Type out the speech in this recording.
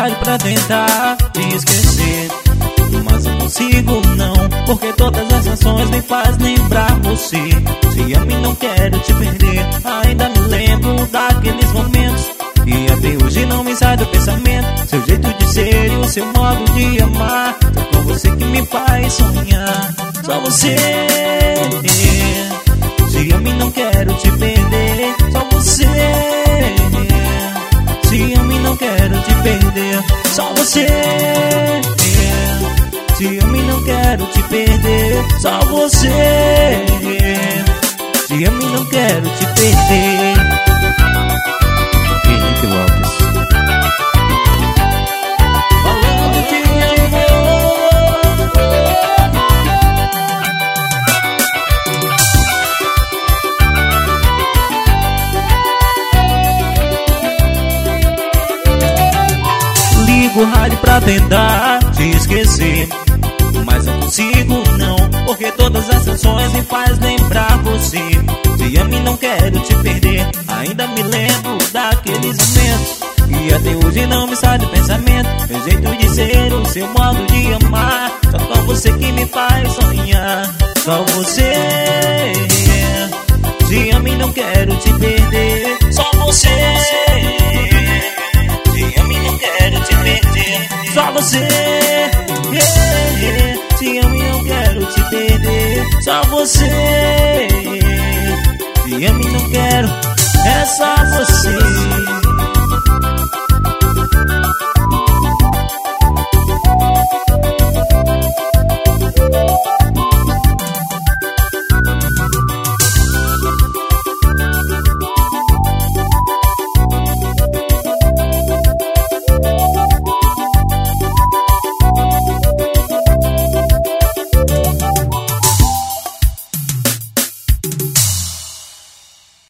rádio pra tentar te esquecer, mas não consigo não, porque todas as canções me fazem lembrar você. Te amo e não quero te perder, ainda me lembro daqueles momentos, e até hoje não me sai do pensamento. Seu jeito de ser e o seu modo de amar, só com você que me faz sonhar. Só você. Te amo e não quero te perder, só você. Te amo e não quero te perder, só você. Te amo e não quero te perder, só você. Te amo e não quero te perder. Henrique Lopes. Falando de ligo o rádio pra tentar te esquecer, mas não consigo não, porque todas as canções me faz lembrar você. Te amo e não quero te perder, ainda me lembro daqueles momentos, e até hoje não me sai do pensamento. Meu jeito de ser, o seu modo de amar, só com você que me faz sonhar. Só você. Te amo e não quero te perder, só você. Te amo e não quero te perder, só você. Te amo e não quero te perder, só você. Te amo e não quero, é só você.